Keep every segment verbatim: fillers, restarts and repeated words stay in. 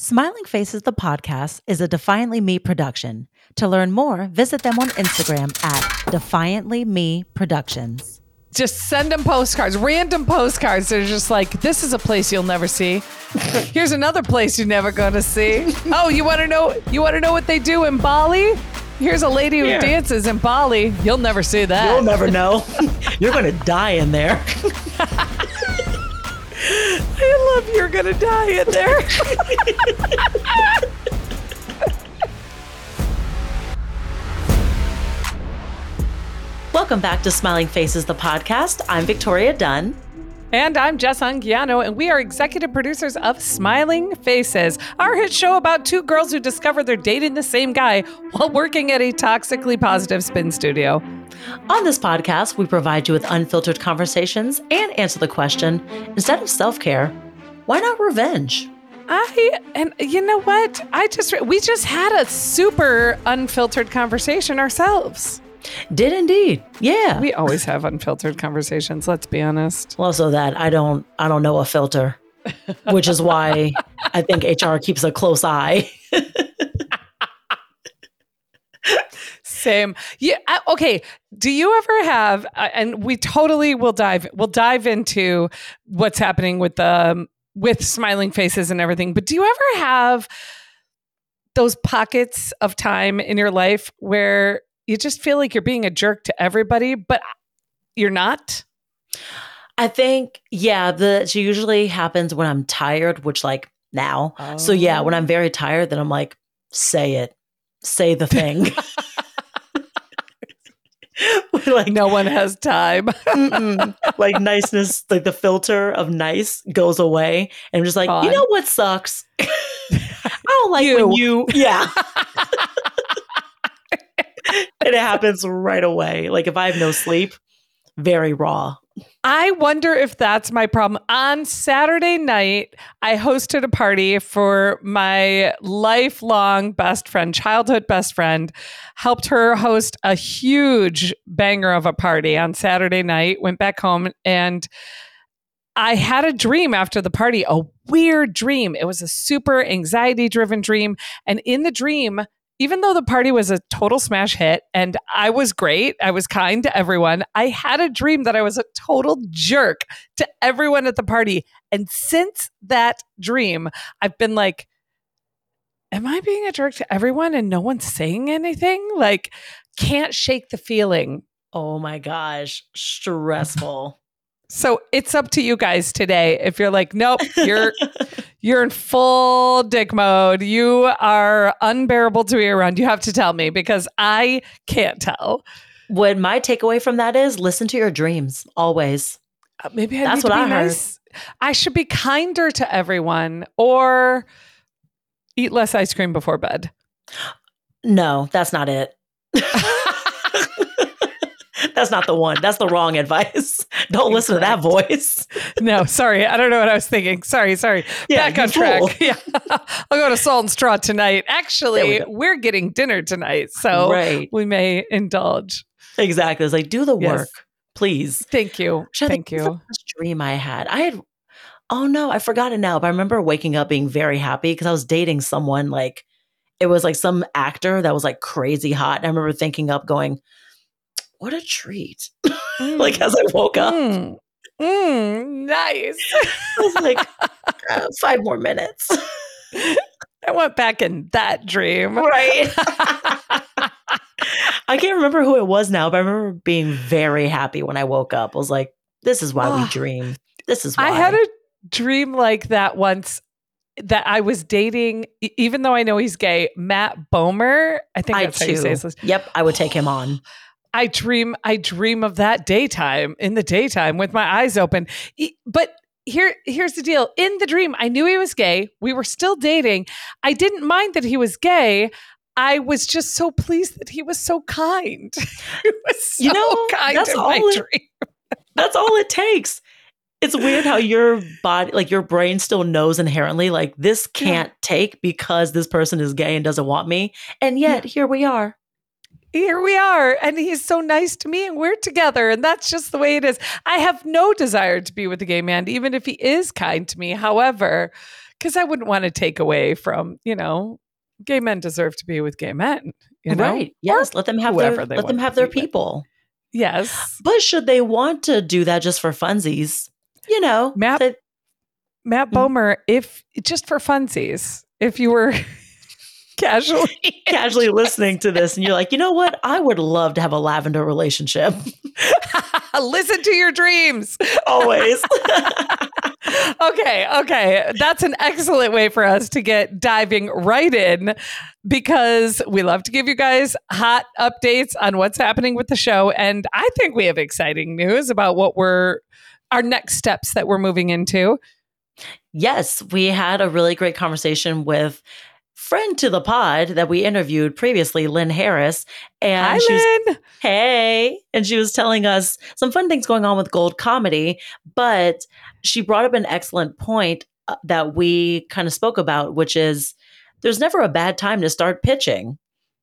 Smiling Faces, the podcast, is a Defiantly Me production. To learn more, visit them on Instagram at Defiantly Me Productions. Just send them postcards, random postcards. They're just like, this is a place you'll never see. Here's another place you're never going to see. Oh, you want to know? You want to know what they do in Bali? Here's a lady who Yeah. dances in Bali. You'll never see that. You'll never know. You're going to die in there. I love you're going to die in there. Welcome back to Smiling Faces, the podcast. I'm Victoria Dunn. And I'm Jess Anguiano, and we are executive producers of Smiling Faces, our hit show about two girls who discover they're dating the same guy while working at a toxically positive spin studio. On this podcast, we provide you with unfiltered conversations and answer the question, instead of self-care, why not revenge? I, and you know what? I just, we just had a super unfiltered conversation ourselves. Did indeed. Yeah. We always have unfiltered conversations, let's be honest. Well, so that I don't, I don't know a filter, which is why I think H R keeps a close eye. Same. Yeah. I- Okay. Do you ever have? Uh, and we totally will dive. We'll dive into what's happening with the with Smiling Faces and everything. But do you ever have those pockets of time in your life where you just feel like you're being a jerk to everybody, but you're not? I think, yeah, that usually happens when I'm tired, which like now. Oh. So yeah, when I'm very tired, then I'm like, say it, say the thing. Like no one has time. Like niceness, like the filter of nice goes away. And I'm just like, Gone. You know what sucks? I don't like you. when you, yeah. And it happens right away. Like if I have no sleep, very raw. I wonder if that's my problem. On Saturday night, I hosted a party for my lifelong best friend, childhood best friend, helped her host a huge banger of a party on Saturday night, went back home, and I had a dream after the party, a weird dream. It was a super anxiety-driven dream. And in the dream, even though the party was a total smash hit and I was great, I was kind to everyone, I had a dream that I was a total jerk to everyone at the party. And since that dream, I've been like, am I being a jerk to everyone and no one's saying anything? Like, can't shake the feeling. Oh my gosh, stressful. So it's up to you guys today. If you're like, nope, you're you're in full dick mode. You are unbearable to be around. You have to tell me because I can't tell. What my takeaway from that is, listen to your dreams always. Uh, maybe I That's need what to be I heard. nice. I should be kinder to everyone or eat less ice cream before bed. No, that's not it. That's not the one. That's the wrong advice. Don't Incorrect. Listen to that voice. No, sorry. I don't know what I was thinking. Sorry, sorry. Yeah, Back on track. Fool. Yeah. I'll go to Salt and Straw tonight. Actually, we we're getting dinner tonight, so right. we may indulge. Exactly. It's like, do the work, yes. Please. Thank you. Which Thank you. The first dream I had. I had, oh no, I forgot it now, but I remember waking up being very happy because I was dating someone like, it was like some actor that was like crazy hot. And I remember thinking up going, what a treat. Mm. Like as I woke up. Mm. Mm, nice. I was like, uh, five more minutes. I went back in that dream. Right. I can't remember who it was now, but I remember being very happy when I woke up. I was like, this is why oh, we dream. This is why. I had a dream like that once that I was dating, even though I know he's gay, Matt Bomer. I think that's I how you say this. Yep, I would take him on. I dream, I dream of that daytime in the daytime with my eyes open. But here, here's the deal. In the dream, I knew he was gay. We were still dating. I didn't mind that he was gay. I was just so pleased that he was so kind. He was so you know, kind that's in all my it, dream. That's all it takes. It's weird how your body, like your brain still knows inherently, like this can't yeah. take because this person is gay and doesn't want me. And yet, yeah. here we are. Here we are. And he's so nice to me and we're together. And that's just the way it is. I have no desire to be with a gay man, even if he is kind to me. However, because I wouldn't want to take away from, you know, gay men deserve to be with gay men, you know? Right. Yes. Or Let them have whoever their, they let them want have to their be with. people. Yes. But should they want to do that just for funsies? You know, Matt, they- Matt Mm. Bomer, if just for funsies, if you were casually casually listening to this and you're like, you know what? I would love to have a lavender relationship. listen to your dreams. Always. Okay, okay. That's an excellent way for us to get diving right in, because we love to give you guys hot updates on what's happening with the show. And I think we have exciting news about what we're, our next steps that we're moving into. Yes, we had a really great conversation with friend to the pod that we interviewed previously, Lynn Harris. And Hi, she was, Lynn. hey, and she was telling us some fun things going on with Gold Comedy, but she brought up an excellent point uh, that we kind of spoke about, which is there's never a bad time to start pitching.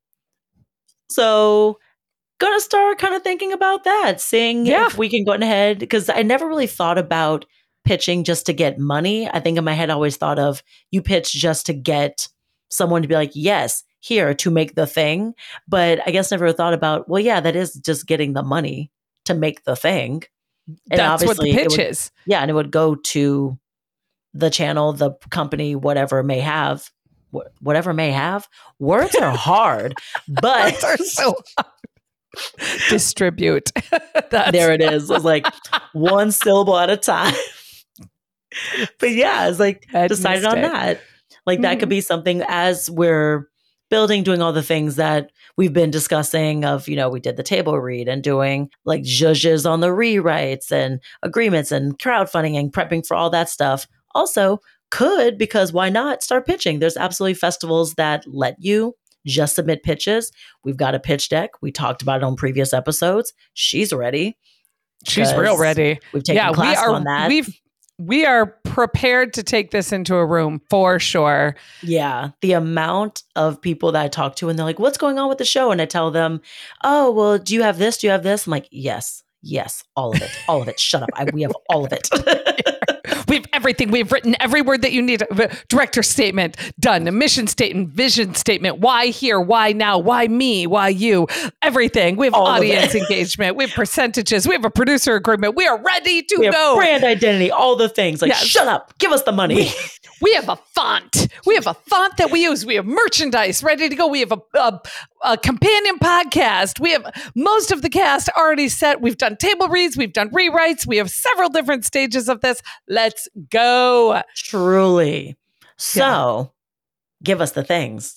So gonna start kind of thinking about that, seeing Yeah. if we can go ahead, because I never really thought about pitching just to get money. I think in my head I always thought of you pitch just to get someone to be like, yes, here to make the thing. But I guess never thought about, well, yeah, that is just getting the money to make the thing. And That's what the obviously it pitch would- is. Yeah, and it would go to the channel, the company, whatever may have, wh- whatever may have. Words are hard, but Words are so hard. Distribute. That's there it is. It was like one syllable at a time. But yeah, it's like Bad decided on mistake. that. Like that could be something as we're building, doing all the things that we've been discussing of, you know, we did the table read and doing like judges on the rewrites and agreements and crowdfunding and prepping for all that stuff. Also could, because why not start pitching? There's absolutely festivals that let you just submit pitches. We've got a pitch deck. We talked about it on previous episodes. She's ready. She's real 'cause ready. We've taken Yeah, we classes are. on that. We've we are prepared to take this into a room for sure. Yeah, the amount of people that I talk to and they're like, what's going on with the show? And I tell them, oh, well, do you have this? Do you have this? I'm like, yes, yes, all of it, all of it. Shut up. I, we have all of it. We have everything. We've written every word that you need. Director statement done. A mission statement, vision statement. Why here? Why now? Why me? Why you? Everything. We have All of audience it. engagement. We have percentages. We have a producer agreement. We are ready to we have go. brand identity, all the things. Like, Yes. shut up. Give us the money. We, we have a font. We have a font that we use. We have merchandise ready to go. We have a, a, a companion podcast. We have most of the cast already set. We've done table reads. We've done rewrites. We have several different stages of this. Let's go. Truly. So give us the things.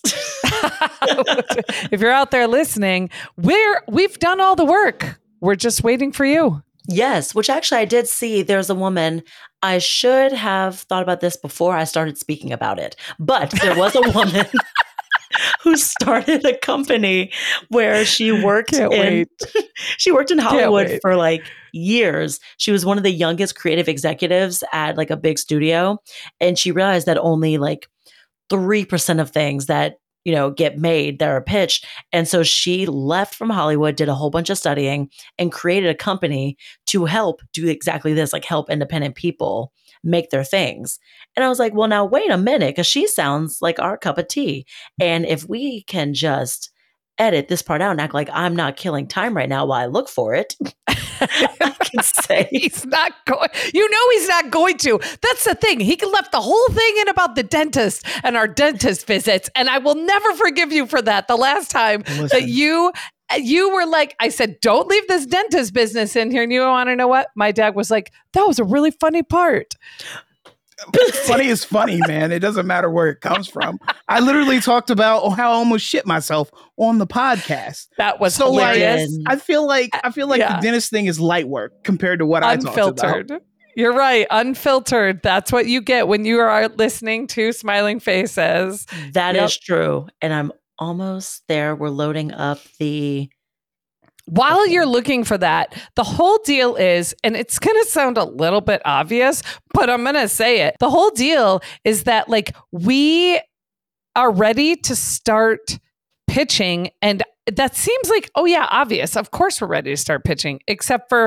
If you're out there listening, we're we've done all the work. We're just waiting for you. Yes, which actually I did see there's a woman. I should have thought about this before I started speaking about it. But there was a woman who started a company where she worked Can't in wait. she worked in Hollywood wait. for like years. She was one of the youngest creative executives at like a big studio, and she realized that only like three percent of things that, you know, get made that are pitched. And so she left from Hollywood, did a whole bunch of studying, and created a company to help do exactly this, like help independent people make their things. And I was like, well, now wait a minute, because she sounds like our cup of tea. And if we can just edit this part out and act like I'm not killing time right now while I look for it, I can say He's not going. You know he's not going to. That's the thing. He left the whole thing in about the dentist and our dentist visits, and I will never forgive you for that. The last time Listen. that you you were like, I said, don't leave this dentist business in here. And you want to know what? My dad was like, that was a really funny part. Funny is funny, man. It doesn't matter where it comes from. I literally talked about how I almost shit myself on the podcast. That was So like, hilarious. I feel like I feel like Yeah. the dentist thing is light work compared to what I talked about. Unfiltered. You're right. Unfiltered. That's what you get when you are listening to Smiling Faces. that is Yep. true. And I'm almost there. We're loading up the While you're looking for that, the whole deal is, and it's going to sound a little bit obvious, but I'm going to say it. The whole deal is that like we are ready to start pitching. And that seems like, oh yeah, obvious. Of course we're ready to start pitching, except for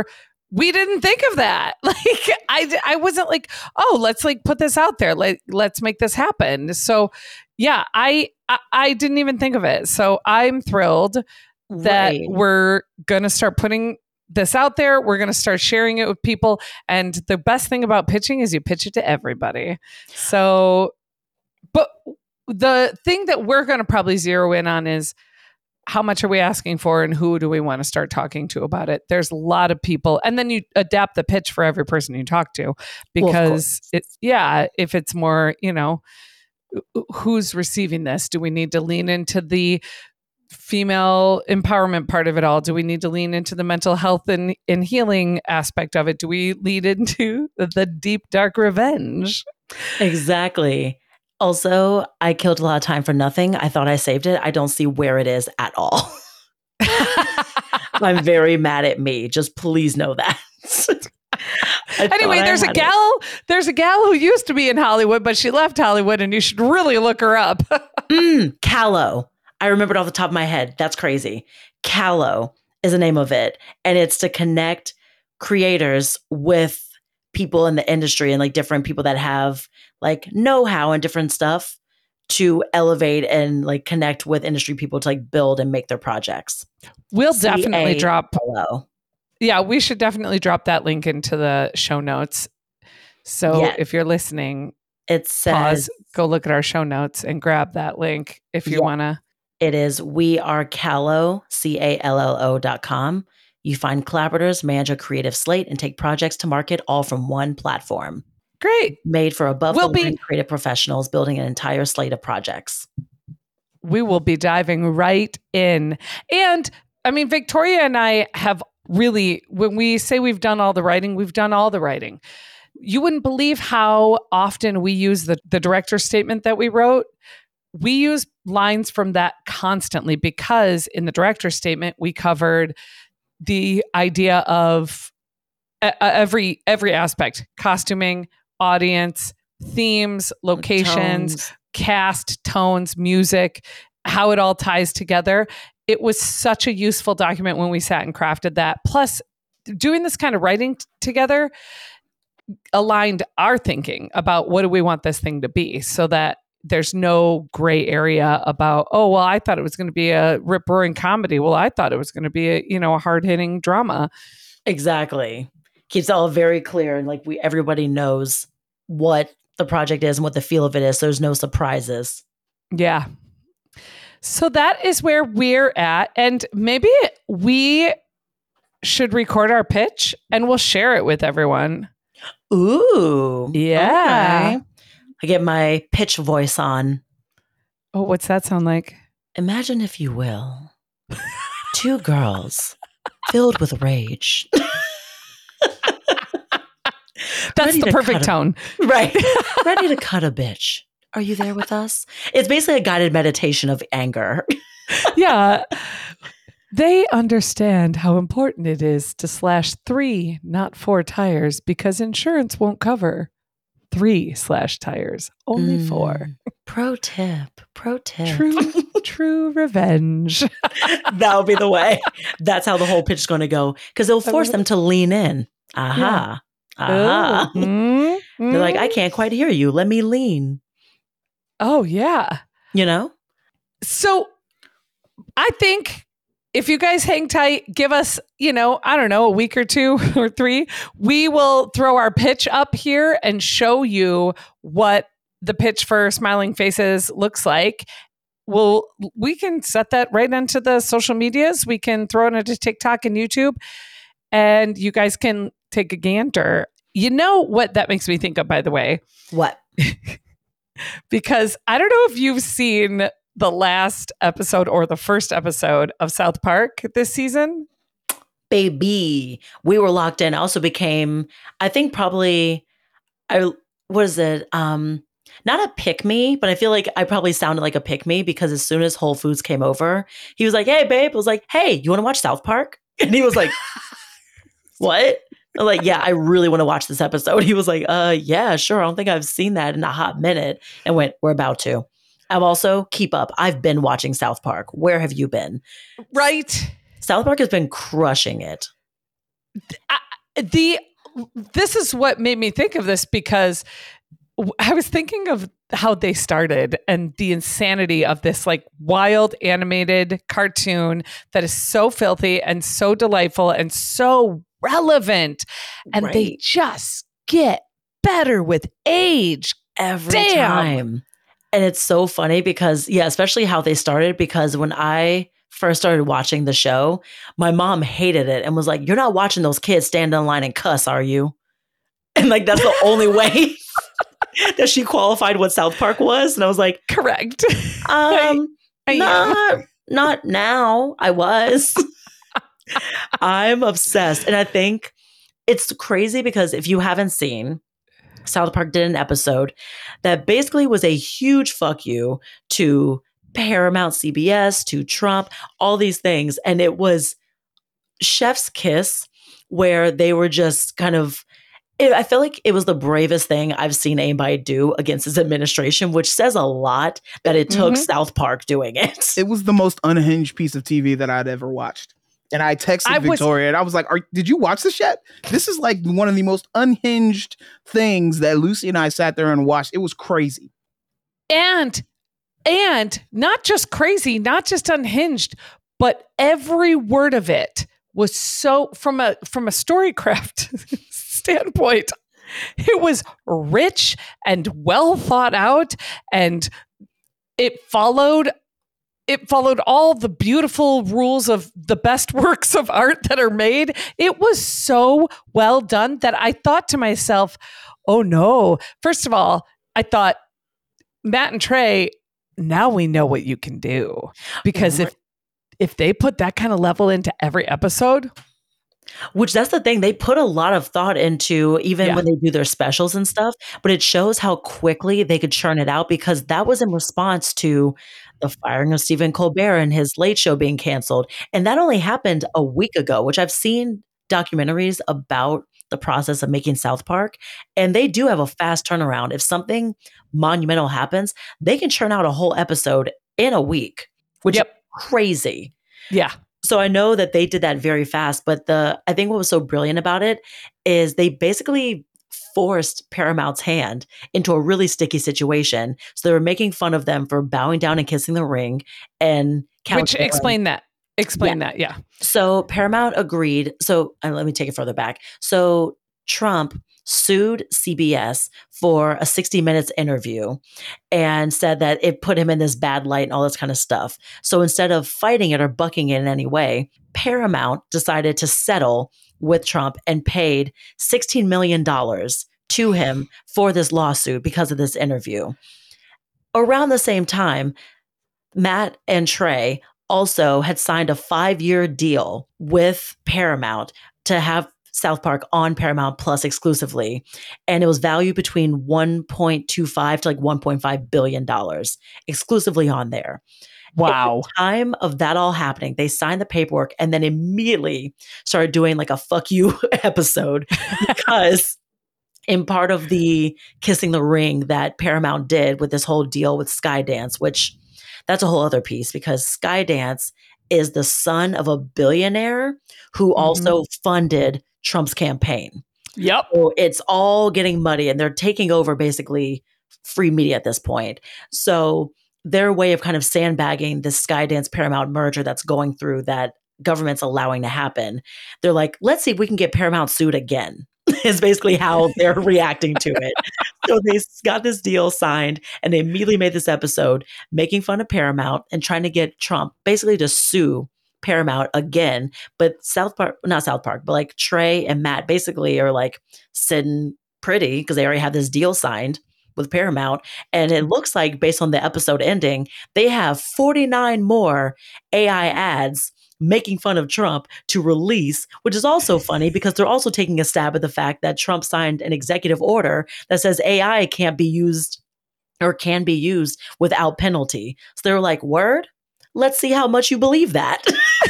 we didn't think of that. Like, I, I wasn't like, oh, let's like put this out there. Like, let's make this happen. So yeah, I, I, I didn't even think of it. So I'm thrilled that Right. we're going to start putting this out there. We're going to start sharing it with people. And the best thing about pitching is you pitch it to everybody. So, but the thing that we're going to probably zero in on is how much are we asking for and who do we want to start talking to about it? There's a lot of people. And then you adapt the pitch for every person you talk to because well, it's, yeah, if it's more, you know, who's receiving this? Do we need to lean into the female empowerment part of it all? Do we need to lean into the mental health and, and healing aspect of it? Do we lead into the deep, dark revenge? Exactly. Also, I killed a lot of time for nothing. I thought I saved it. I don't see where it is at all. I'm very mad at me. Just please know that. Anyway, there's a gal, it. there's a gal who used to be in Hollywood, but she left Hollywood and you should really look her up. mm, Callow. I remembered off the top of my head. That's crazy. Callow is the name of it. And it's to connect creators with people in the industry and like different people that have like know-how and different stuff to elevate and like connect with industry people to like build and make their projects. We'll definitely drop. Hello. Yeah, we should definitely drop that link into the show notes. So yeah. If you're listening, it says, pause, go look at our show notes and grab that link if you yeah. want to. It is we are Callo, C A L L O dot com. You find collaborators, manage a creative slate, and take projects to market all from one platform. Great. Made for above we'll the line be- creative professionals building an entire slate of projects. We will be diving right in. And I mean, Victoria and I have really, when we say we've done all the writing, we've done all the writing. You wouldn't believe how often we use the, the director's statement that we wrote. We use lines from that constantly because in the director's statement, we covered the idea of uh, every every aspect: costuming, audience, themes, locations, tones. cast, tones, music, how it all ties together. It was such a useful document when we sat and crafted that. Plus, doing this kind of writing t- together aligned our thinking about what do we want this thing to be so that there's no gray area about, oh, well, I thought it was going to be a rip-roaring comedy. Well, I thought it was going to be a, you know, a hard-hitting drama. Exactly. Keeps it all very clear. And like we, everybody knows what the project is and what the feel of it is. So there's no surprises. Yeah. So that is where we're at. And maybe we should record our pitch and we'll share it with everyone. Ooh. Yeah. Okay. I get my pitch voice on. Oh, what's that sound like? Imagine, if you will, two girls filled with rage. That's Ready the perfect tone. A, right. Ready to cut a bitch. Are you there with us? It's basically a guided meditation of anger. Yeah. They understand how important it is to slash three, not four tires because insurance won't cover three slash tires, only mm, four. Pro tip. Pro tip. True, true revenge. That'll be the way. That's how the whole pitch is going to go because it'll force them to lean in. Aha. Yeah. Aha. Mm, mm. They're like, I can't quite hear you. Let me lean. Oh, yeah. You know? So I think if you guys hang tight, give us, you know, I don't know, a week or two or three, we will throw our pitch up here and show you what the pitch for Smiling Faces looks like. We'll, we can set that right into the social medias. We can throw it into TikTok and YouTube and you guys can take a gander. You know what that makes me think of, by the way? What? Because I don't know if you've seen the last episode or the first episode of South Park this season. Baby, we were locked in. I also became, I think probably, I what is it? Um, not a pick me, but I feel like I probably sounded like a pick me because as soon as Whole Foods came over, he was like, "Hey, babe," I was like, "Hey, you want to watch South Park?" And he was like, "What?" I'm like, "Yeah, I really want to watch this episode." He was like, "Uh, yeah, sure. I don't think I've seen that in a hot minute." And went, "We're about to." I've also keep up. I've been watching South Park. Where have you been? Right. South Park has been crushing it. I, the this is what made me think of this, because I was thinking of how they started and the insanity of this like wild animated cartoon that is so filthy and so delightful and so relevant. And Right. they just get better with age. Every Damn. time. And it's so funny because, yeah, especially how they started, because when I first started watching the show, my mom hated it and was like, you're not watching those kids stand in line and cuss, are you? And like, that's the only way that she qualified what South Park was. And I was like, Correct. um, I am. not, not now. I was. I'm obsessed. And I think it's crazy because if you haven't seen, South Park did an episode that basically was a huge fuck you to Paramount, C B S, to Trump, all these things. And it was chef's kiss, where they were just kind of, it, I feel like it was the bravest thing I've seen anybody do against his administration, which says a lot that it took Mhm. South Park doing it. It was the most unhinged piece of T V that I'd ever watched. And I texted I was- Victoria and I was like, Are, did you watch this yet? This is like one of the most unhinged things that Lucy and I sat there and watched. It was crazy. And and not just crazy, not just unhinged, but every word of it was so, from a from a storycraft standpoint, it was rich and well thought out, and it followed it followed all the beautiful rules of the best works of art that are made. It was so well done that I thought to myself, oh no. First of all, I thought, Matt and Trey, now we know what you can do. Because if if they put that kind of level into every episode, Which that's the thing. They put a lot of thought into even Yeah. when they do their specials and stuff, but it shows how quickly they could churn it out, because that was in response to the firing of Stephen Colbert and his Late Show being canceled. And that only happened a week ago, which I've seen documentaries about the process of making South Park. And they do have a fast turnaround. If something monumental happens, they can churn out a whole episode in a week, which Yep. is crazy. yeah. So I know that they did that very fast, but the I think what was so brilliant about it is they basically forced Paramount's hand into a really sticky situation. So they were making fun of them for bowing down and kissing the ring, and Which counterpoint- explain that. Explain that. Yeah. So Paramount agreed. So uh, let me take it further back. So Trump sued C B S for a sixty minutes interview and said that it put him in this bad light and all this kind of stuff. So instead of fighting it or bucking it in any way, Paramount decided to settle with Trump and paid sixteen million dollars to him for this lawsuit because of this interview. Around the same time, Matt and Trey also had signed a five-year deal with Paramount to have South Park on Paramount Plus exclusively. And it was valued between one point two five to like one point five billion dollars exclusively on there. Wow. At the time of that all happening, they signed the paperwork and then immediately started doing like a fuck you episode, because in part of the kissing the ring that Paramount did with this whole deal with Skydance, which that's a whole other piece, because Skydance is the son of a billionaire who Mhm. also funded Trump's campaign. Yep. So it's all getting muddy, and they're taking over basically free media at this point. So their way of kind of sandbagging this Skydance Paramount merger that's going through, that government's allowing to happen, they're like, let's see if we can get Paramount sued again, is basically how they're reacting to it. So they got this deal signed and they immediately made this episode making fun of Paramount and trying to get Trump basically to sue Paramount again. But South Park, not South Park, but like Trey and Matt basically are like sitting pretty because they already have this deal signed with Paramount. And it looks like, based on the episode ending, they have forty-nine more A I ads making fun of Trump to release, which is also funny because they're also taking a stab at the fact that Trump signed an executive order that says A I can't be used or can be used without penalty. So they were like, word? Let's see how much you believe that.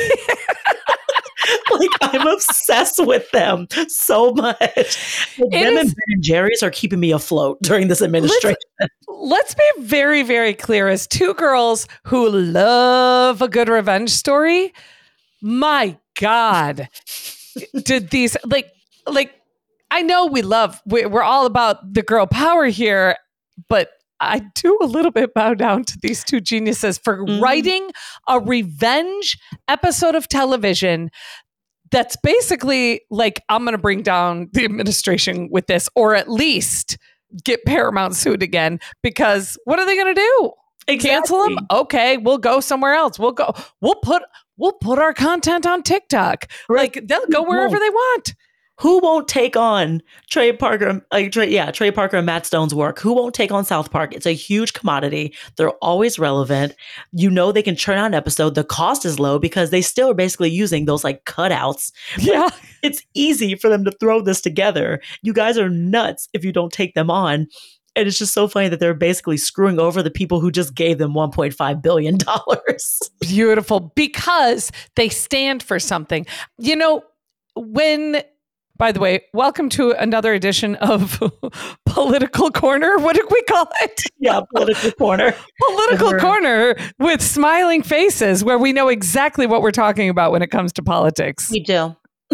Like, I'm obsessed with them so much. Like, them is- and Ben and Jerry's are keeping me afloat during this administration. Let's be very, very clear, as two girls who love a good revenge story. My God, did these, like, like, I know we love, we're all about the girl power here, but I do a little bit bow down to these two geniuses for mm. writing a revenge episode of television that's basically like, I'm going to bring down the administration with this, or at least get Paramount sued again, because what are they going to do? Exactly. Cancel them? Okay, we'll go somewhere else. We'll go, we'll put, we'll put our content on TikTok. Right. Like, they'll go wherever they want. Who won't take on Trey Parker? Uh, Trey, yeah, Trey Parker and Matt Stone's work. Who won't take on South Park? It's a huge commodity. They're always relevant. You know, they can churn out an episode. The cost is low because they still are basically using those like cutouts. Yeah. It's easy for them to throw this together. You guys are nuts if you don't take them on. And it's just so funny that they're basically screwing over the people who just gave them one point five billion dollars. Beautiful. Because they stand for something. You know, when... By the way, welcome to another edition of Political Corner. What did we call it? Yeah, Political Corner. Political Corner with smiling faces, where we know exactly what we're talking about when it comes to politics. We do.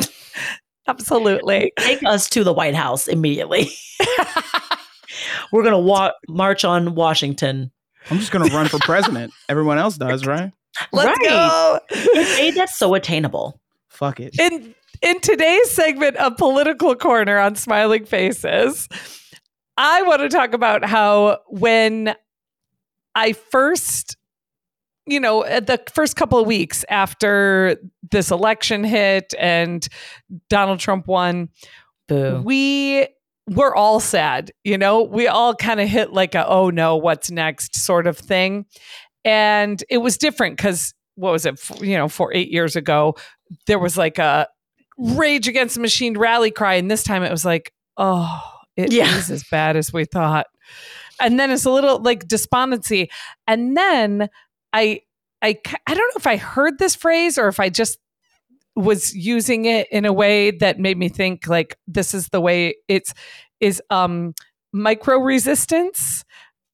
Absolutely. Take us to the White House immediately. We're going to wa- march on Washington. I'm just going to run for president. Everyone else does, right? Let's right. go. It made that so attainable. Fuck it. In in today's segment of Political Corner on Smiling Faces, I want to talk about how when I first, you know, the first couple of weeks after this election hit and Donald Trump won, Boo. we were all sad. You know, we all kind of hit like a, oh no, what's next sort of thing. And it was different because what was it, you know, for eight years ago, there was like a Rage Against the Machine rally cry. And this time it was like, oh, it yeah. is as bad as we thought. And then it's a little like despondency. And then I, I, I don't know if I heard this phrase or if I just was using it in a way that made me think like, this is the way it's, is um, micro resistance.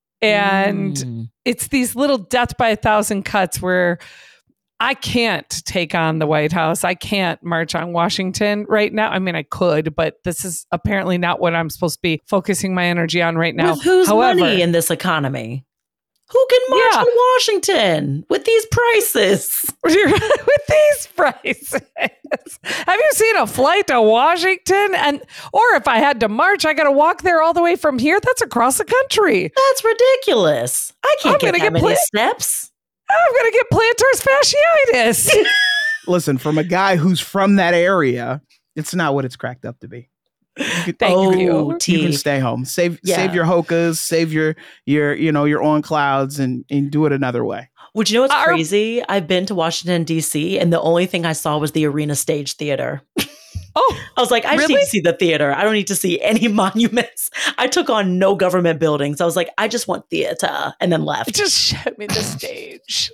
And mm. it's these little death by a thousand cuts where I can't take on the White House. I can't march on Washington right now. I mean, I could, but this is apparently not what I'm supposed to be focusing my energy on right now. With whose However, money in this economy? Who can march yeah. on Washington with these prices? With these prices. Have you seen a flight to Washington? And or if I had to march, I got to walk there all the way from here. That's across the country. That's ridiculous. I can't I'm get that get many pla- steps. I'm going to get plantar fasciitis. Listen, from a guy who's from that area, it's not what it's cracked up to be. You can, Thank oh, you. You can stay home. Save yeah. save your hokas, save your your you know your on clouds, and, and do it another way. Which, you know what's Our, crazy? I've been to Washington, D C, and the only thing I saw was the Arena Stage Theater. Oh, I was like, I just really? need to see the theater. I don't need to see any monuments. I took on no government buildings. I was like, I just want theater, and then left. Just show me the stage.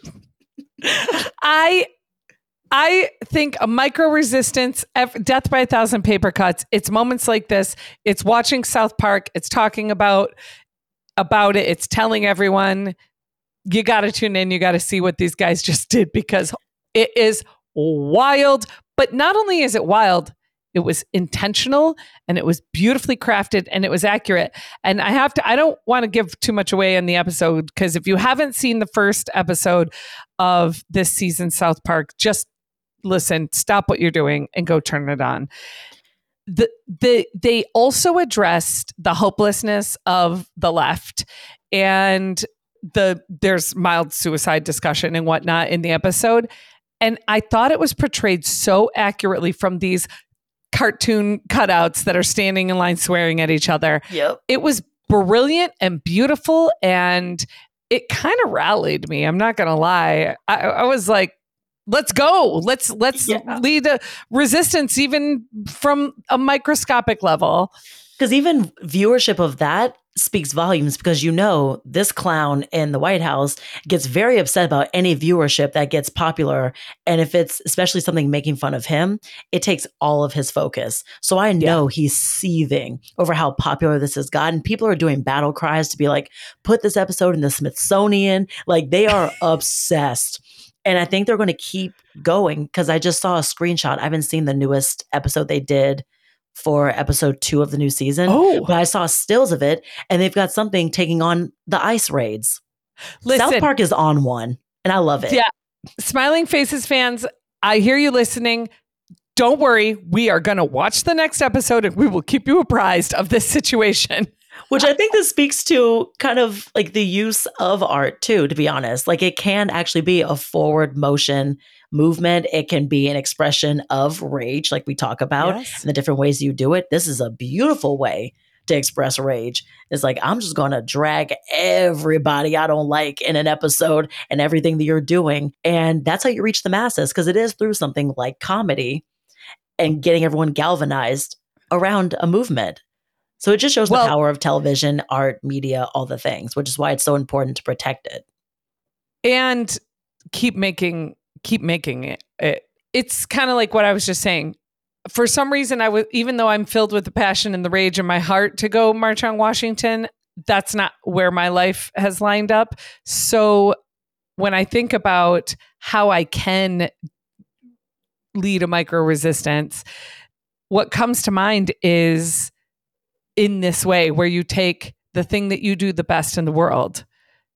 I I think a micro resistance, death by a thousand paper cuts. It's moments like this. It's watching South Park. It's talking about about it. It's telling everyone, you got to tune in. You got to see what these guys just did, because it is wild. But not only is it wild, it was intentional and it was beautifully crafted and it was accurate. And I have to, I don't want to give too much away in the episode, because if you haven't seen the first episode of this season, South Park, just listen, stop what you're doing and go turn it on. The, the, they also addressed the hopelessness of the left, and the, there's mild suicide discussion and whatnot in the episode. And I thought it was portrayed so accurately from these cartoon cutouts that are standing in line swearing at each other. Yep. It was brilliant and beautiful, and it kind of rallied me. I'm not going to lie. I, I was like, let's go. Let's let's yeah. lead a resistance even from a microscopic level. Because even viewership of that speaks volumes, because, you know, this clown in the White House gets very upset about any viewership that gets popular. And if it's especially something making fun of him, it takes all of his focus. So I know yeah. he's seething over how popular this has gotten. People are doing battle cries to be like, put this episode in the Smithsonian. Like, they are obsessed. And I think they're going to keep going, because I just saw a screenshot. I haven't seen the newest episode they did for episode two of the new season. Oh. But I saw stills of it, and they've got something taking on the ice raids. Listen, South Park is on one, and I love it. Yeah. Smiling Faces fans, I hear you listening. Don't worry. We are going to watch the next episode and we will keep you apprised of this situation. Which I think this speaks to kind of like the use of art too, to be honest. Like it can actually be a forward motion movement. It can be an expression of rage, like we talk about, Yes. and the different ways you do it. This is a beautiful way to express rage. It's like, I'm just going to drag everybody I don't like in an episode and everything that you're doing. And that's how you reach the masses, because it is through something like comedy and getting everyone galvanized around a movement. So it just shows Well- the power of television, art, media, all the things, which is why it's so important to protect it. And keep making, keep making it. it it's kind of like what I was just saying. For some reason, I was, even though I'm filled with the passion and the rage in my heart to go march on Washington, that's not where my life has lined up. So when I think about how I can lead a micro resistance, what comes to mind is in this way, where you take the thing that you do the best in the world.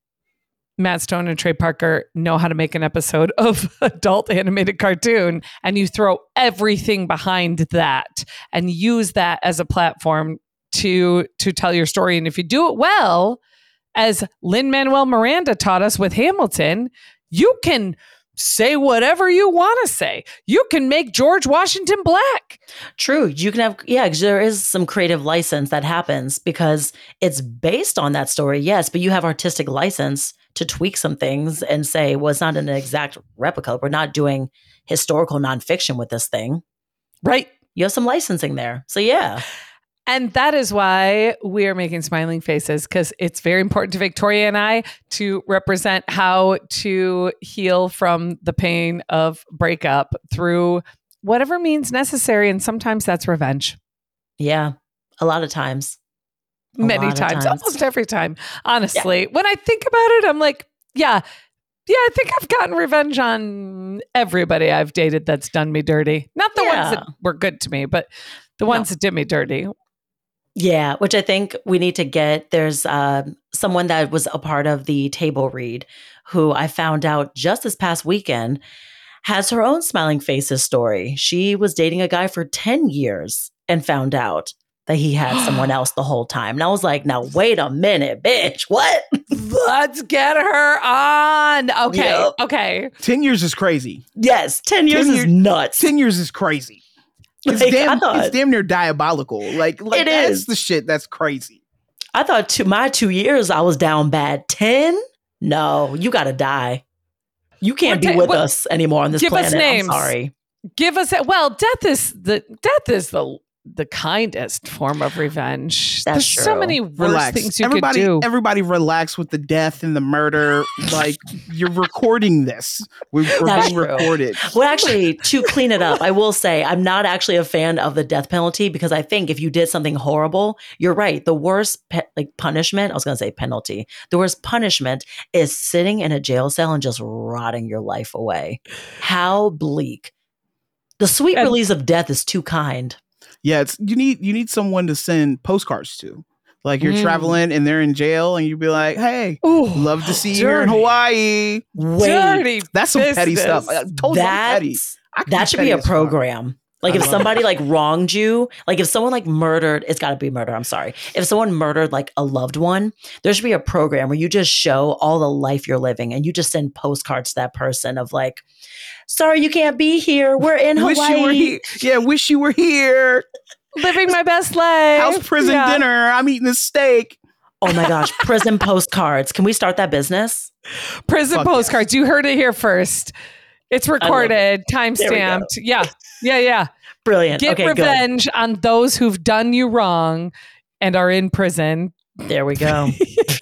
Matt Stone and Trey Parker know how to make an episode of adult animated cartoon, and you throw everything behind that and use that as a platform to to tell your story. And if you do it well, as Lin-Manuel Miranda taught us with Hamilton, you can say whatever you want to say. You can make George Washington black. True. You can have, yeah, 'cause there is some creative license that happens because it's based on that story, yes, but you have artistic license to tweak some things and say, well, it's not an exact replica. We're not doing historical nonfiction with this thing. Right. You have some licensing there. So, yeah. And that is why we are making Smiling Faces, because it's very important to Victoria and I to represent how to heal from the pain of breakup through whatever means necessary. And sometimes that's revenge. Yeah. A lot of times. A Many lot of times, times. almost every time. Honestly, when I think about it, I'm like, yeah, yeah, I think I've gotten revenge on everybody I've dated that's done me dirty. Not the Yeah. ones that were good to me, but the ones No. that did me dirty. Yeah, which I think we need to get. There's um, someone that was a part of the table read who I found out just this past weekend has her own Smiling Faces story. She was dating a guy for ten years and found out that he had someone else the whole time. And I was like, now, wait a minute, bitch. What? Let's get her on. Okay. Yep. Okay. ten years is crazy. Yes, ten years ten is years- nuts. ten years is crazy. It's, Like, I damn, thought- it's damn near diabolical. Like, like It that's is. the shit that's crazy. I thought two, my two years, I was down bad. ten? No, you got to die. You can't What be ta- with what- us anymore on this give us planet. I'm names. sorry. Give us a, well, death is the death is the the kindest form of revenge. That's There's so true. many worse Relax. things you everybody, could do. everybody relax with the death and the murder. Like, you're recording this. We, we're That's being true. recorded. Well, actually, to clean it up, I will say I'm not actually a fan of the death penalty because I think if you did something horrible, you're right. The worst pe- like punishment, I was going to say penalty. The worst punishment is sitting in a jail cell and just rotting your life away. How bleak. The sweet And- release of death is too kind. Yeah, it's you need you need someone to send postcards to. Like you're Mm. traveling and they're in jail, and you'd be like, "Hey, Ooh, love to see you here in dirty. Hawaii." Wait, Dirty. That's some petty business. stuff. I told you I'm petty. that's, I can that be should petty be a as fuck. program. Like I if love somebody it. like wronged you, like if someone like murdered, it's got to be murder. I'm sorry. If someone murdered like a loved one, there should be a program where you just show all the life you're living and you just send postcards to that person of like, sorry, you can't be here. We're in Wish Hawaii. you were here. Yeah, wish you were here. living my best life. House prison Yeah. dinner. I'm eating a steak. Oh my gosh, prison postcards. Can we start that business? Prison Fuck postcards. You heard it here first. It's recorded, time There we go. stamped. Yeah. Yeah. Yeah. Brilliant. Get okay, revenge on those who've done you wrong and are in prison. good. There we go.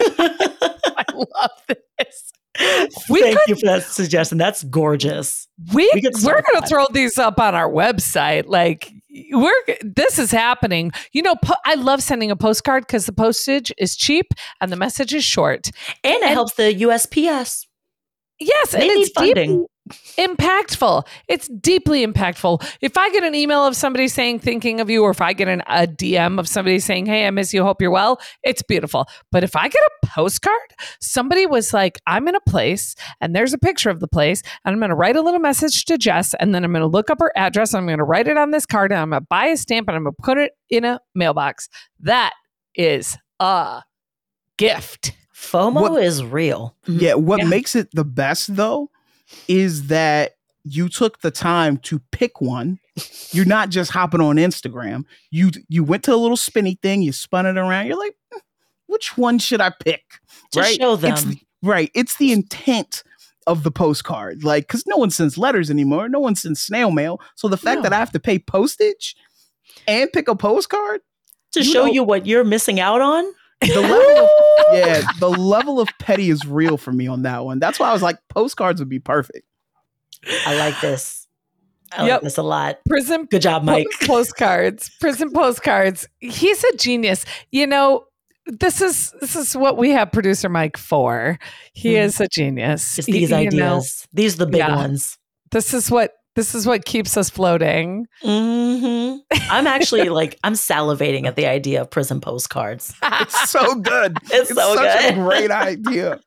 I love this. We Thank could- you for that suggestion. That's gorgeous. We, We could we're start going to that. throw these up on our website. Like we're this is happening. You know, po- I love sending a postcard because the postage is cheap and the message is short. And it And- helps the U S P S. Yes, They and need it's funding. deeply, impactful. It's deeply impactful. If I get an email of somebody saying thinking of you, or if I get an, a D M of somebody saying, hey, I miss you, hope you're well, it's beautiful. But if I get a postcard, somebody was like, I'm in a place and there's a picture of the place and I'm going to write a little message to Jess and then I'm going to look up her address and I'm going to write it on this card and I'm going to buy a stamp and I'm going to put it in a mailbox. That is a gift. FOMO What- is real. Yeah, what Yeah. makes it the best though is that you took the time to pick one. You're not just hopping on Instagram. You you went to a little spinny thing, you spun it around. You're like, "Hmm, which one should I pick?" To right? show them. It's the- right. It's the intent of the postcard. Like, because no one sends letters anymore. No one sends snail mail. So the fact No. that I have to pay postage and pick a postcard, to you show know- you what you're missing out on. the level of, yeah, the level of petty is real for me on that one. That's why I was like, postcards would be perfect. I like this. I Yep. like this a lot. Prison Good job, Mike. po- postcards, prison postcards. He's a genius. You know, this is this is what we have producer Mike for. He Mhm. is a genius. It's Y- these you ideas. know, These are the big Yeah. ones. this is what this is what keeps us floating. hmm I'm actually like, I'm salivating at the idea of prison postcards. It's so good. It's so such good. a great idea.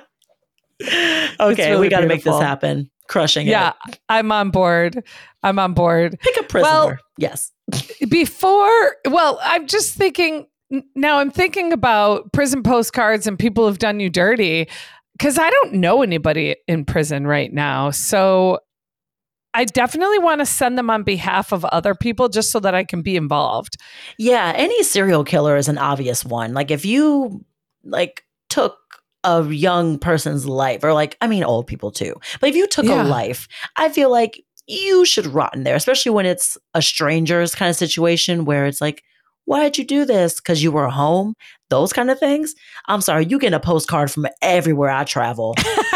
Okay, really we got to make this beautiful. happen. Crushing Yeah, it. I'm on board. I'm on board. Pick a prisoner. Well- yes. Before, well, I'm just thinking n- now. I'm thinking about prison postcards and people who've done you dirty because I don't know anybody in prison right now. So I definitely want to send them on behalf of other people just so that I can be involved. Yeah, any serial killer is an obvious one. Like if you like took a young person's life, or like, I mean, old people too, but if you took Yeah. a life, I feel like you should rot in there, especially when it's a stranger's kind of situation where it's like, why did you do this? Because you were home, those kind of things. I'm sorry, you get a postcard from everywhere I travel.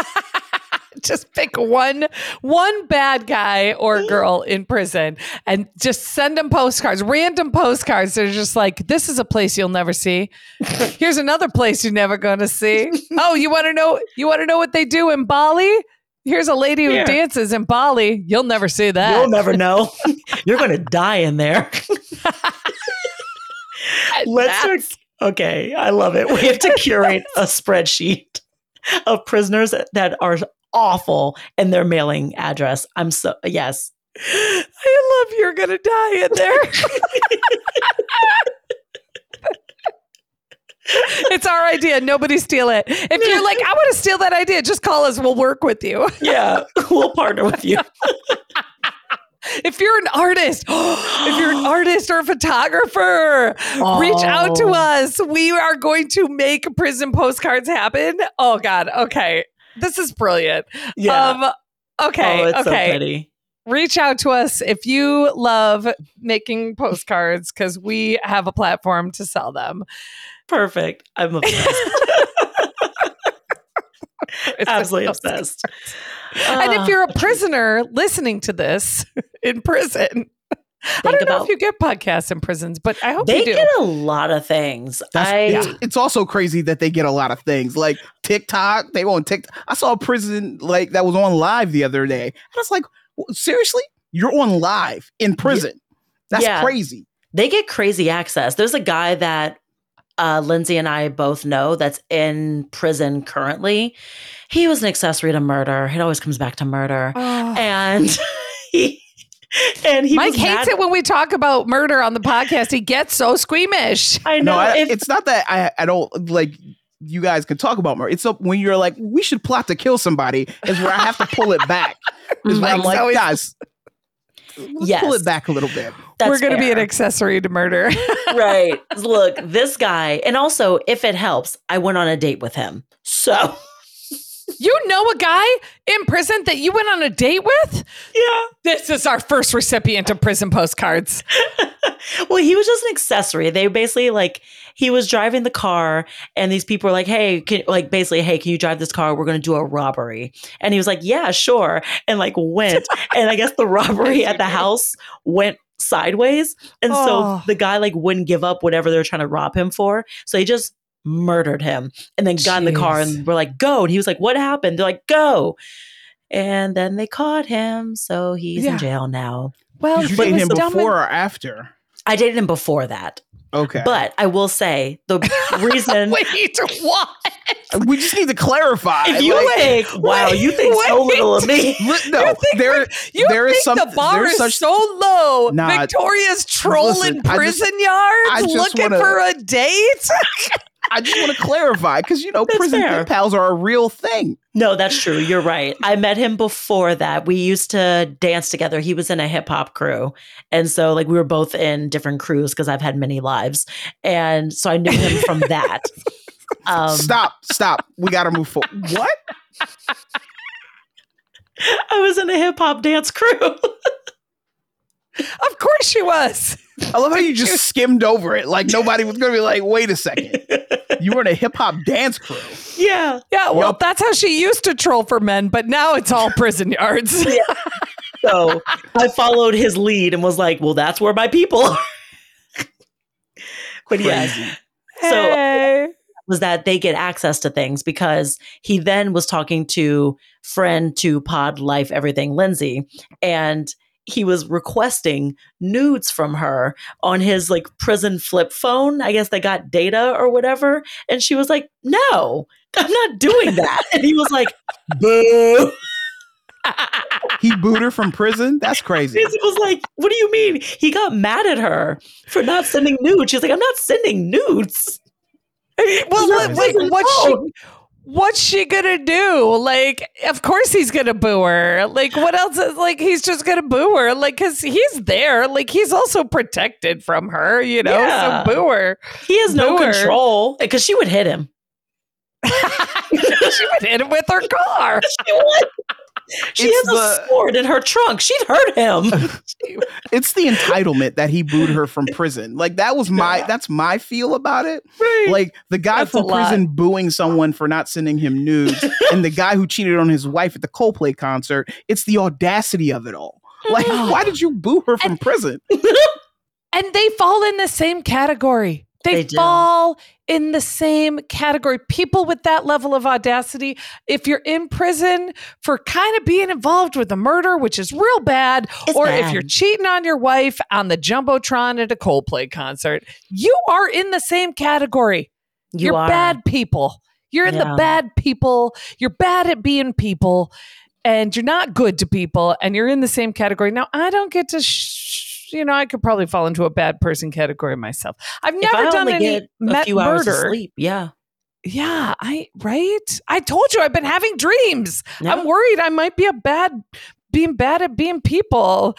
Just pick one one bad guy or girl in prison and just send them postcards, random postcards. They're just like, this is a place you'll never see. Here's another place you're never going to see. Oh, you want to know? You want to know what they do in Bali? Here's a lady who Yeah. dances in Bali. You'll never see that. You'll never know. You're going to die in there. Let's That's- start. Okay, I love it. We have to curate a spreadsheet of prisoners that are awful and their mailing address. I'm so yes. I love you're going to die in there. It's our idea. Nobody steal it. If you're like, I want to steal that idea, just call us. We'll work with you. Yeah, we'll partner with you. If you're an artist, if you're an artist or a photographer, reach out to Oh. us. We are going to make prison postcards happen. Oh God. Okay. This is brilliant. Yeah. Um, okay. oh, it's so okay. pretty. Reach out to us if you love making postcards because we have a platform to sell them. Perfect. I'm obsessed. It's Absolutely so- obsessed. And if Ah, you're a prisoner listening to this in prison, I think don't know about- if you get podcasts in prisons, but I hope they you do. get a lot of things. That's, I it's, it's also crazy that they get a lot of things like TikTok. They on TikTok. I saw a prison like that was on live the other day. And I was like, "W- seriously, you're on live in prison? That's Yeah. crazy. they get crazy access. There's a guy that uh, Lindsay and I both know that's in prison currently. He was an accessory to murder. It always comes back to murder. Oh. And he and he Mike was hates mad- it when we talk about murder on the podcast. He gets so squeamish. I No, know. I, if- it's not that I, I don't like you guys can talk about murder. It's up when you're like, we should plot to kill somebody, is where I have to pull it back. Is where I'm Mike's like, always- guys, let's Yes. pull it back a little bit. that's We're going to be an fair. accessory to murder. Right. Look, this guy, and also, if it helps, I went on a date with him. So, You know a guy in prison that you went on a date with? yeah. This is our first recipient of prison postcards. Well, he was just an accessory. They basically like he was driving the car, and these people were like, "Hey, can, like basically, hey, can you drive this car? We're going to do a robbery." And he was like, "Yeah, sure," and like went. And I guess the robbery at the house went sideways, and Oh. so the guy like wouldn't give up whatever they were trying to rob him for. So he just murdered him, and then got in the car Jeez. and we're like, "Go!" And he was like, "What happened?" They're like, "Go." And then they caught him, so he's Yeah. in jail now. Well, Did you but date it was him dumb before and- or after? I dated him before that. Okay. But I will say the reason Wait, what? we just need to clarify. if you like, like, wow, you think so wait. little of me. li- no, there, You there is think some, the bar there's is such, so low? Nah, Victoria's trolling listen, I just- prison yards I just looking wanna- for a date? I just want to clarify because you know That's prison fair. pen pals are a real thing. No, that's true. You're right. I met him before that. We used to dance together. He was in a hip hop crew. And so like we were both in different crews because I've had many lives. And so I knew him from that. Um, stop, stop. We got to move forward. What? I was in a hip hop dance crew. Of course she was. I love how you just skimmed over it. Like nobody was going to be like, wait a second. You were in a hip hop dance crew. Yeah. Yeah, well, Yup. that's how she used to troll for men, but now it's all prison yards. So I followed his lead and was like, well, that's where my people are. But yes. Crazy. So Hey. was that they get access to things because he then was talking to friend to Pod Life Everything Lindsay, and he was requesting nudes from her on his like prison flip phone. I guess they got data or whatever. And she was like, no, I'm not doing that. And he was like, boo. He booed her from prison? That's crazy. It was like, what do you mean? He got mad at her for not sending nudes. She's like, I'm not sending nudes. Well, You're what, like, prison what's she, phone. what's she gonna do? Like, of course he's gonna boo her. Like, what else? Is, like, he's just gonna boo her. Like, cause he's there. Like, he's also protected from her. You know, Yeah. so boo her. He has no Boo her. control because she would hit him. She would hit him with her car. She would. She It's has a the- sword in her trunk. She'd hurt him. It's the entitlement that he booed her from prison. Like that was my that's my feel about it. Right. Like the guy That's from a lot. prison booing someone for not sending him nudes and the guy who cheated on his wife at the Coldplay concert, it's the audacity of it all. Like why did you boo her from prison? And they fall in the same category. They, They do. fall in the same category. People with that level of audacity, if you're in prison for kind of being involved with a murder, which is real bad, It's or bad. if you're cheating on your wife on the Jumbotron at a Coldplay concert, you are in the same category. You You're are. bad people. You're in Yeah. the bad people. You're bad at being people, and you're not good to people, and you're in the same category. Now, I don't get to, sh- you know, I could probably fall into a bad person category myself. I've If never I done only any get a met few hours of murder. sleep, yeah. Yeah, I right. I told you I've been having dreams. Yeah. I'm worried I might be a bad, being bad at being people.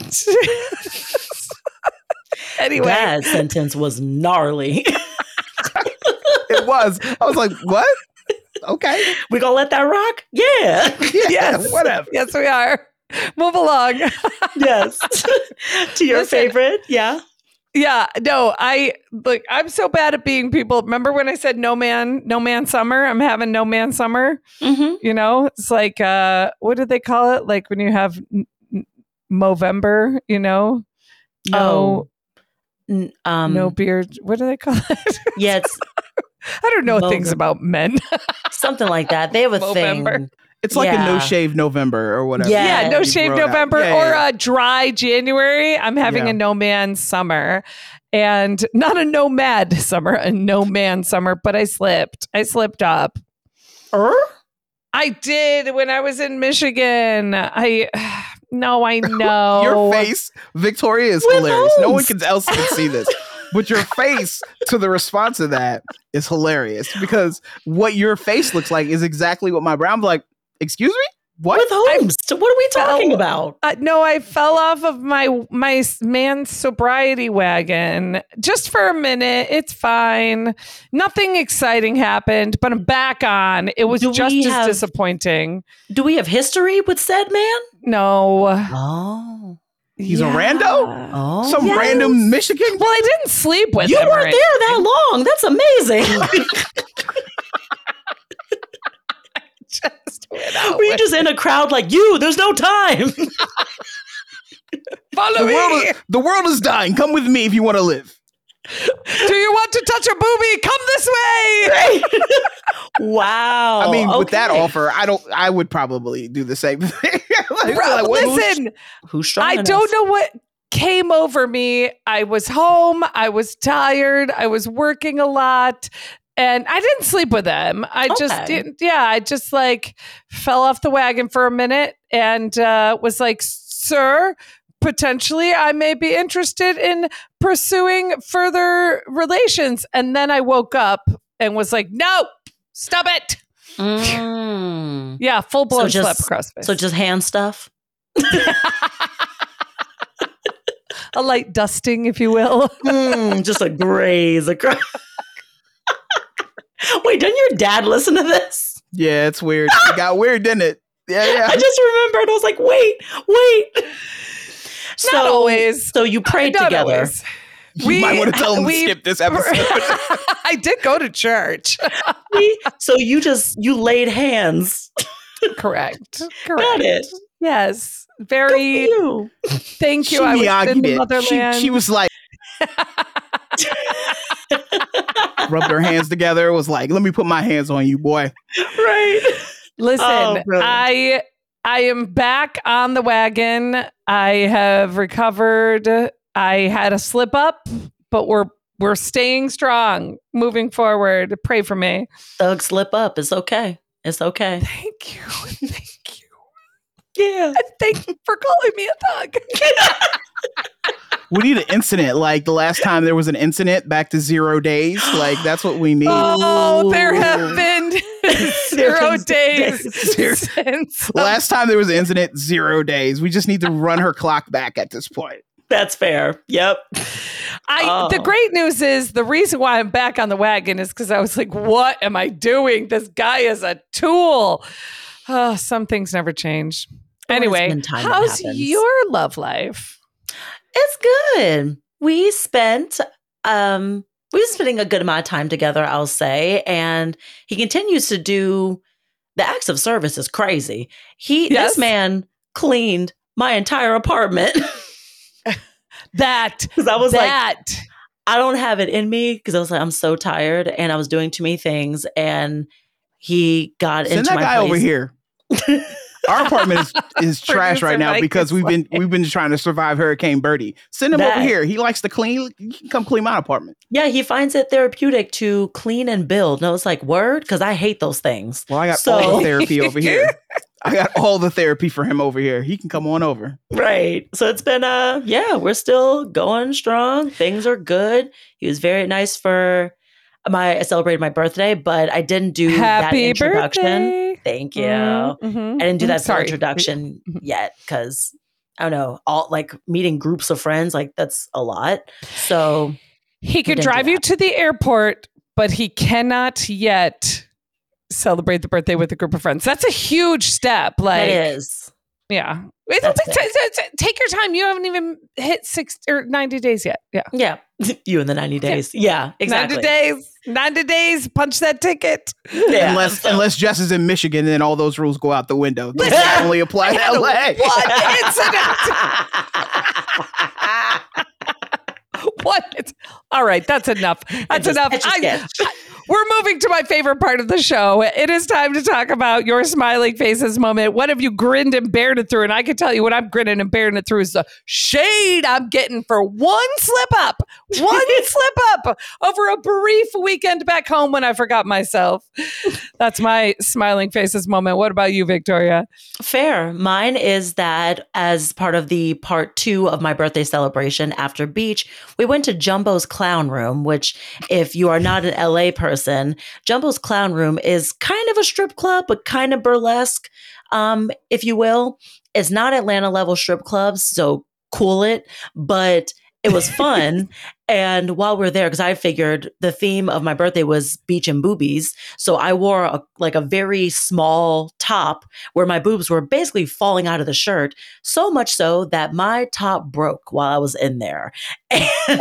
Anyway, That sentence was gnarly. It was. I was like, what? Okay. We gonna let that rock? Yeah. Yeah, yes, whatever. Yes, we are. Move along. Yes. To your Listen, favorite? Yeah. Yeah, no, I like I'm so bad at being people. Remember when I said no man, no man summer? I'm having no man summer. Mm-hmm. You know, it's like uh what did they call it? Like when you have n- n- Movember, you know? No, N- um, no beard. What do they call it? Yeah, it's I don't know Move- things about men. something like that. They have a Movember. thing. It's like a Yeah. no shave November or whatever. Yeah. Yeah, no You shave wrote out. November Yeah, or yeah. a dry January. I'm having Yeah. a no man summer. And not a nomad summer, a no man summer, but I slipped. I slipped up. Er? I did when I was in Michigan. I no, I know. Your face, Victoria, is With hilarious. No one whom? can else can see this. But your face to the response to that is hilarious because what your face looks like is exactly what my brown like, excuse me? What? With whom? So what are we talking fell- about? Uh, no, I fell off of my my man sobriety wagon just for a minute. It's fine. Nothing exciting happened, but I'm back on. It was Do just we as have- disappointing. Do we have history with said man? No. Oh. He's a Yeah. rando? Oh. Some yes. random Michigan? Well, I didn't sleep with You him. or weren't there that long. That's amazing. Just went out Were you with- just in a crowd like you? There's no time. Follow The me. world, is, the world is dying. Come with me if you want to live. Do you want to touch a boobie? Come this way. Wow. I mean, okay. with that offer, I don't. I would probably do the same thing. like, Bro, like, what- listen, Who's strong I enough? don't know what came over me. I was home. I was tired. I was working a lot. And I didn't sleep with them. I just Okay. didn't. Yeah, I just like fell off the wagon for a minute and uh, was like, sir, potentially I may be interested in pursuing further relations. And then I woke up and was like, no, stop it. Mm. Yeah, full blown So slap just- across face. So just hand stuff. a light dusting, if you will. Mm, just a graze across. Wait, didn't your dad listen to this? Yeah, it's weird. It got weird, didn't it? Yeah, yeah. I just remembered. I was like, wait, wait. So, Not always. So you prayed Not together. always. You might want to tell him to we- skip this episode. I did go to church. So you just you laid hands. Correct. Correct. Got it. Yes. Good Very. for you. Thank you. She I was in Miyagi the did. motherland. She, she was like, rubbed her hands together. Was like, let me put my hands on you, boy. Right. Listen, Oh, brilliant. I I am back on the wagon. I have recovered. I had a slip up, but we're we're staying strong, moving forward. Pray for me. Thug slip up. It's okay. It's okay. Thank you. Thank you. Yeah. And thank you for calling me a thug. We need an incident. Like the last time there was an incident, back to zero days. Like that's what we need. Oh, there have Ooh. been There zero have days Zero- since. Last time there was an incident, zero days. We just need to run her clock back at this point. That's fair. Yep. I Oh. the great news is the reason why I'm back on the wagon is because I was like, what am I doing? This guy is a tool. Oh, some things never change. Always Anyway, been time that how's happens. your love life? It's good. We spent um we were spending a good amount of time together, I'll say, and he continues to do the acts of service is crazy. He Yes. this man cleaned my entire apartment That because I was like, that I don't have it in me because I was like, I'm so tired and I was doing too many things, and he got Send into that my guy place. over here. Our apartment is, is trash right Producer now Mike because is we've been like- we've been trying to survive Hurricane Birdie. Send him That- over here. He likes to clean. You can come clean my apartment. Yeah, he finds it therapeutic to clean and build. And I was like, word? Because I hate those things. Well, I got So- all the therapy over here. I got all the therapy for him over here. He can come on over. Right. So it's been uh yeah, we're still going strong. Things are good. He was very nice for my I celebrated my birthday, but I didn't do that happy introduction. birthday. Thank you. Mhm, mhm, I didn't do mhm. that full Sorry. introduction Mhm. yet because I don't know, all like meeting groups of friends, like that's a lot. So He could didn't do drive you that. to the airport, but he cannot yet celebrate the birthday with a group of friends. That's a huge step. Like, that is. yeah. It'll That's take, t- t- t- take your time. You haven't even hit six or ninety days yet. Yeah. Yeah. You in the ninety days. Yeah, exactly. ninety days. ninety days. Punch that ticket. Yeah. Unless So- unless Jess is in Michigan, then all those rules go out the window. Those only apply to L A. What incident? What? It's, all right. That's enough. That's Just enough. etch a I- sketch. I- we're moving to my favorite part of the show. It is time to talk about your smiling faces moment. What have you grinned and bared it through? And I can tell you what I'm grinning and bearing it through is the shade I'm getting for one slip up, one slip up over a brief weekend back home when I forgot myself. That's my smiling faces moment. What about you, Victoria? Fair. Mine is that as part of the part two of my birthday celebration after beach, we went to Jumbo's Clown Room, which, if you are not an L A person, Jumbo's Clown Room is kind of a strip club, but kind of burlesque, um, if you will. It's not Atlanta level strip clubs, so cool it, but it was fun. And while we're there, because I figured the theme of my birthday was beach and boobies, so I wore a, like a very small top where my boobs were basically falling out of the shirt, so much so that my top broke while I was in there. And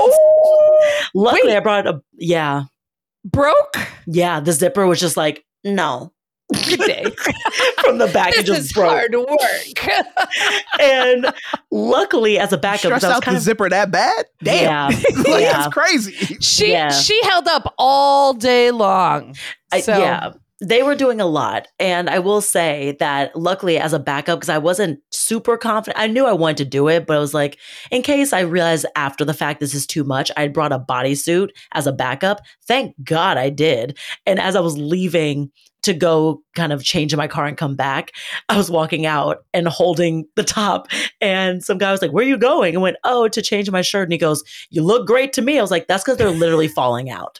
luckily, Wait. I brought a yeah, Broke? yeah. The zipper was just like no, Good day. From the back, this it just is broke. hard work. And luckily, as a backup, Stressed I was out kind the of, zipper that bad? Damn. Yeah, Like, yeah. that's crazy. She Yeah. she held up all day long. I- So yeah, they were doing a lot. And I will say that luckily, as a backup, because I wasn't super confident, I knew I wanted to do it, but I was like, in case I realized after the fact this is too much, I brought a bodysuit as a backup. Thank God I did. And as I was leaving to go kind of change in my car and come back, I was walking out and holding the top. And some guy was like, where are you going? And went, oh, to change my shirt. And he goes, you look great to me. I was like, that's because they're literally falling out.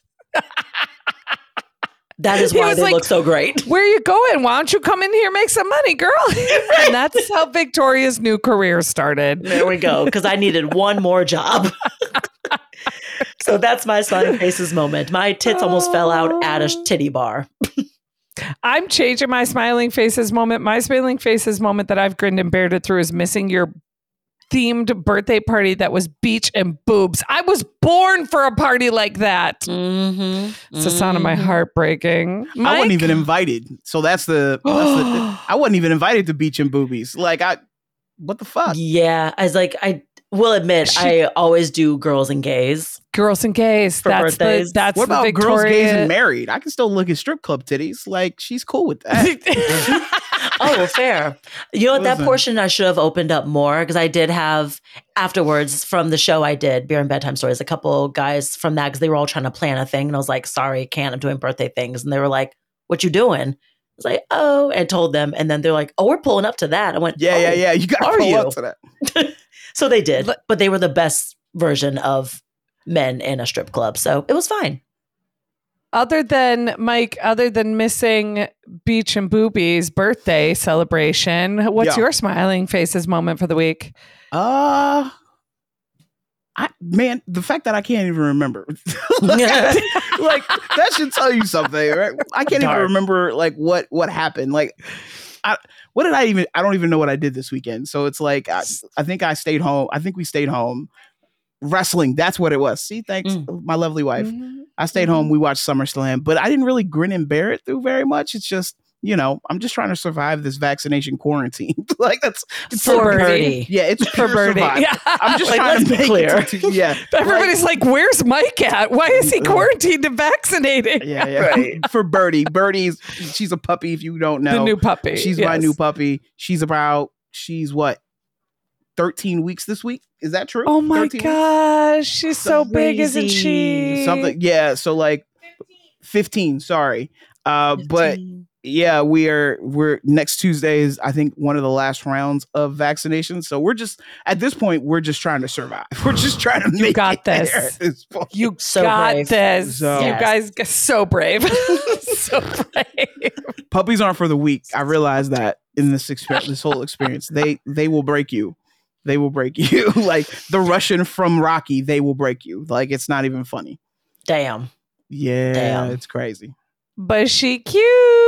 That is He why was they like, look so great. where are you going? Why don't you come in here and make some money, girl? And that's how Victoria's new career started. There we go. Because I needed one more job. So that's my smiling faces moment. My tits almost fell out at a titty bar. I'm changing my smiling faces moment. My smiling faces moment that I've grinned and bared it through is missing your themed birthday party that was beach and boobs. I was born for a party like that. Mm-hmm. It's the sound of my heart breaking. I wasn't Mike? even invited. So that's the, that's the I wasn't even invited to beach and boobies. Like, I, what the fuck? Yeah. I was like, I will admit, She- I always do girls and gays. Girls and gays. For That's the birthdays. that's What the about Victoria. girls, gays, and married? I can still look at strip club titties. Like, she's cool with that. Oh, well, fair. You know what? That Listen. portion I should have opened up more because I did have afterwards from the show I did, Beer and Bedtime Stories, a couple guys from that because they were all trying to plan a thing. And I was like, sorry, can't. I'm doing birthday things. And they were like, what you doing? I was like, oh, and told them. And then they're like, oh, we're pulling up to that. I went, yeah, oh. yeah, yeah. You got to are pull you? up to that. So they did, Let- but they were the best version of men in a strip club. So it was fine. Other than Mike, other than missing Beach and Boobies birthday celebration, what's Yeah. your smiling faces moment for the week? Uh, I man, the fact that I can't even remember, like that should tell you something, right? I can't Dark. even remember like what what happened. Like, I what did I even? I don't even know what I did this weekend. So it's like I, I think I stayed home. I think we stayed home. Wrestling, that's what it was. See, thanks, Mm. my lovely wife. Mhm. I stayed Mhm. home. We watched SummerSlam, but I didn't really grin and bear it through very much. It's just, you know, I'm just trying to survive this vaccination quarantine. Like that's it's For so Birdie. Birdie. Yeah, it's For pure Birdie. survival. Yeah. I'm just Like, trying let's to be make clear. it to, yeah. Everybody's like, where's Mike at? Why is he Uh, quarantined and vaccinated? Yeah, yeah. Right. For Birdie. Birdie's she's a puppy if you don't know. The new puppy. She's my yes. new puppy. She's about she's what? thirteen weeks this week? Is that true? Oh my thirteen weeks? gosh, she's so big, isn't she? Crazy. Something yeah, so like fifteen, sorry. Uh but yeah, we are we're next Tuesday is I think one of the last rounds of vaccinations. So we're just at this point we're just trying to survive. We're just trying to You make got it there this. at this point. You So got brave. this. So- You Yes. guys are so brave. So brave. Puppies aren't for the weak. I realized that in this experience, this whole experience. They they will break you. They will break you. Like the Russian from Rocky, they will break you. Like it's not even funny. Damn. Yeah, Damn. it's crazy. But she cute.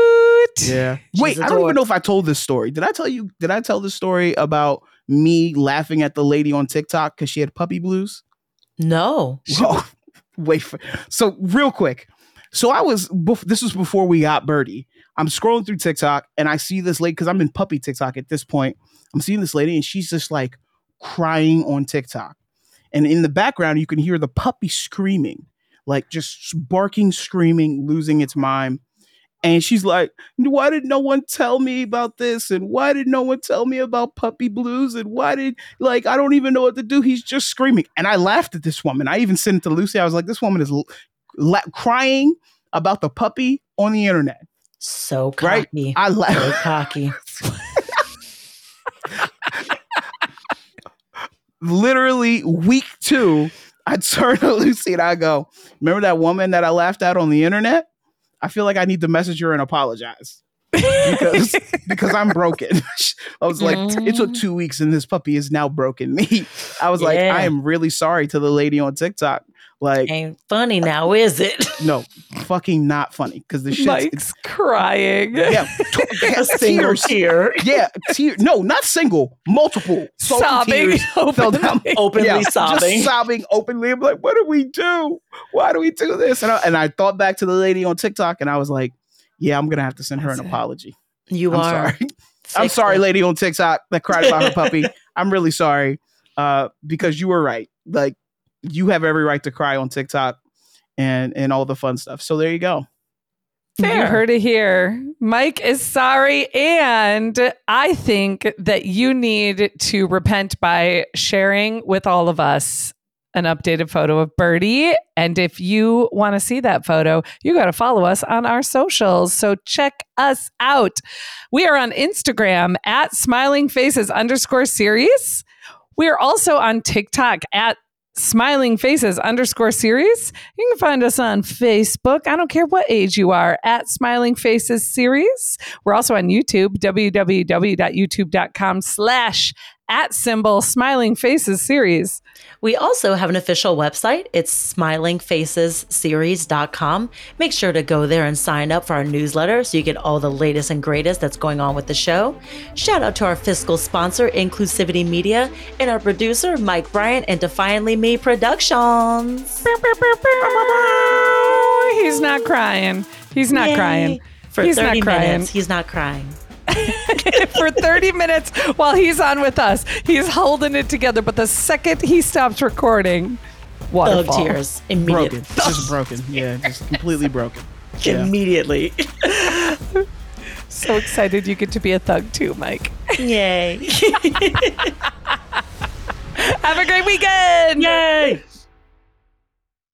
Yeah. She's Wait, I don't adored. even know if I told this story. Did I tell you? Did I tell the story about me laughing at the lady on TikTok because she had puppy blues? No. Oh, wait for so real quick. So I was bef- this was before we got Birdie. I'm scrolling through TikTok and I see this lady because I'm in puppy TikTok at this point. I'm seeing this lady and she's just like crying on TikTok. And in the background, you can hear the puppy screaming, like just barking, screaming, losing its mind. And she's like, why did no one tell me about this? And why did no one tell me about puppy blues? And why did, like, I don't even know what to do. He's just screaming. And I laughed at this woman. I even sent it to Lucy. I was like, this woman is la- crying about the puppy on the internet. So Right? cocky. I So laughed. cocky. Literally week two, I turn to Lucy and I go, remember that woman that I laughed at on the internet? I feel like I need to message her and apologize because because I'm broken. I was like, it took two weeks and this puppy is now broken me. I was like, Yeah. I am really sorry to the lady on TikTok. Like, Ain't funny now, is it? no, fucking not funny because the shit's Mike's crying. yeah, t- yeah, A single tears. tear. Yeah, tear. No, not single, multiple salty Sobbing tears fell openly. down. Openly Yeah, sobbing. just sobbing openly. I'm like, what do we do? Why do we do this? And I, and I thought back to the lady on TikTok, and I was like, Yeah, I'm gonna have to send her That's an it. apology. You I'm are. sorry. I'm sorry, it. lady on TikTok that cried about her puppy. I'm really sorry. Uh, because you were right. Like, you have every right to cry on TikTok and and all the fun stuff. So there you go. You Fair. heard it here. Mike is sorry. And I think that you need to repent by sharing with all of us an updated photo of Birdie. And if you want to see that photo, you got to follow us on our socials. So check us out. We are on Instagram at smiling faces underscore series. We are also on TikTok at smiling faces underscore series. You can find us on Facebook. I don't care what age you are, at smiling faces series. We're also on YouTube, www.youtube.com slash at symbol smiling faces series. We also have an official website. It's smiling faces series dot com. Make sure to go there and sign up for our newsletter so you get all the latest and greatest that's going on with the show. Shout out to our fiscal sponsor, Inclusivity Media, and our producer, Mike Bryant, and Defiantly Me Productions. He's not crying. He's not Yay. crying. For He's thirty not crying. minutes, he's not crying. For thirty minutes while he's on with us, he's holding it together. But the second he stops recording, waterfall. Thug tears immediately. Broken. Just broken. Yeah, just completely broken. Yeah. Immediately. So excited you get to be a thug too, Mike. Yay. Have a great weekend. Yay.